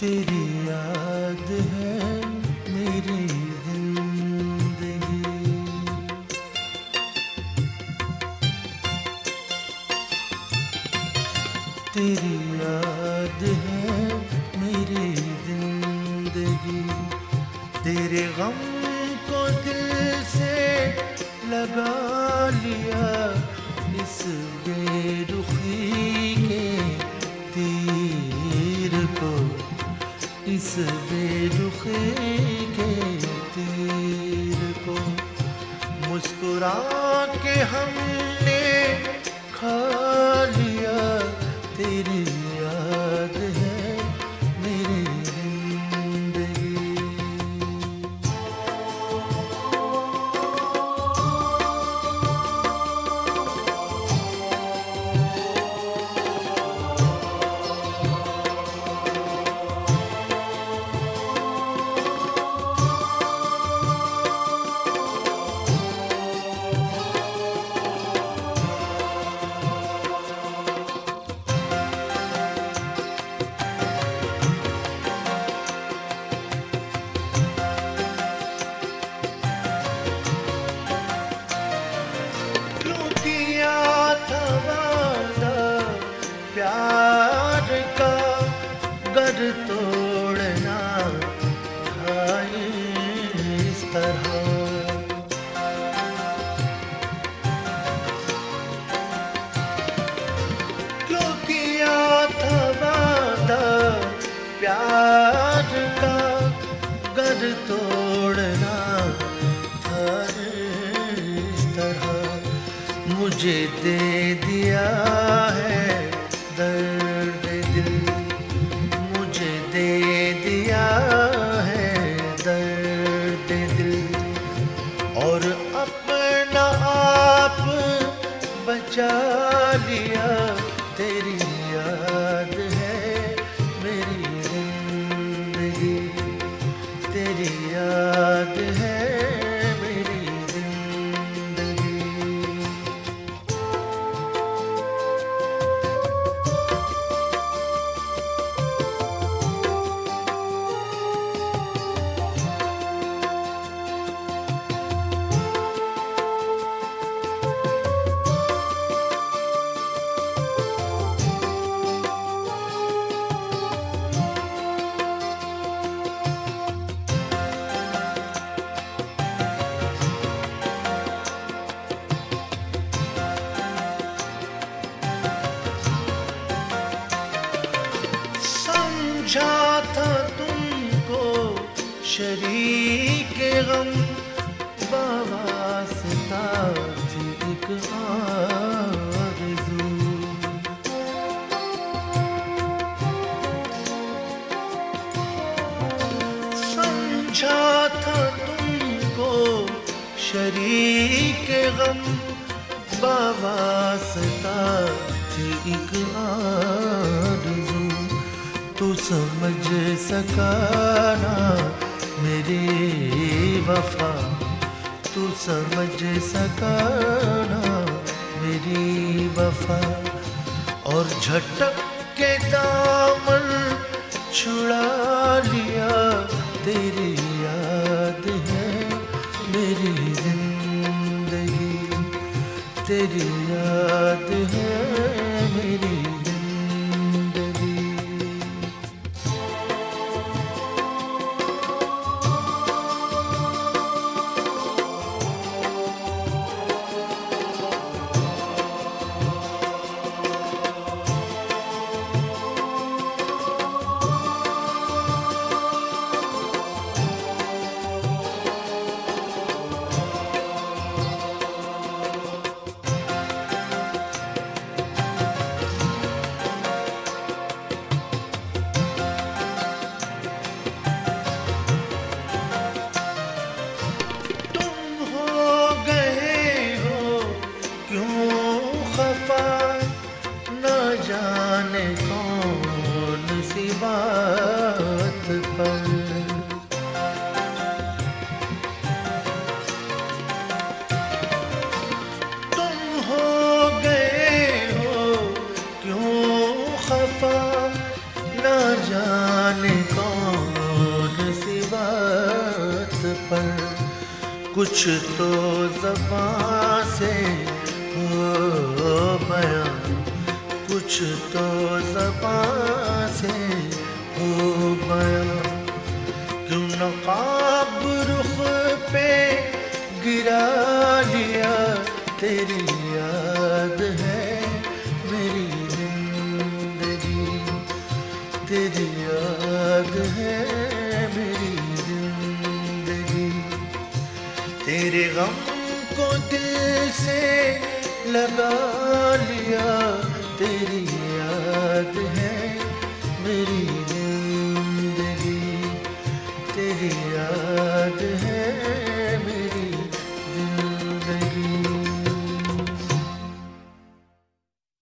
तेरी याद है मेरी जिंदगी। तेरी याद है मेरी जिंदगी। तेरे गम को दिल से लगा लिया इस बेरुखी के तीर को, इस बेरुखी के तीर को। मुस्कुरा के हमने खा लिया तेरी याद है मेरी जिंदगी। प्यार का गर तोड़ना था इस तरह। क्यों किया था वादा प्यार का गर तोड़ना था इस तरह। मुझे दे दिया है दर्द दिल, मुझे दे दिया है दर्द दिल। और अपना आप बचा लिया तेरी याद है मेरी जिंदगी। तेरी याद है मेरी जिंदगी। समझा था तुमको शरीक गम, वास्ता थी एक आरज़ू। समझा था तुमको शरीक गम, वास्ता थी एक आरज़ू। तू समझ सका ना मेरी वफा, तू समझ सका ना मेरी वफा। और झटक के दामन छुड़ा लिया तेरी याद है मेरी जिंदगी। तेरी याद है मेरी जिंदगी। पर कुछ तो ज़बां से हो बयां, कुछ तो ज़बां से हो बयां। क्यों नक़ाब रुख़ पे गिरा लिया, तेरी याद है मेरी जिंदगी, तेरी याद है मेरी जिंदगी। तेरे गम को दिल से लगा लिया, तेरी याद है मेरी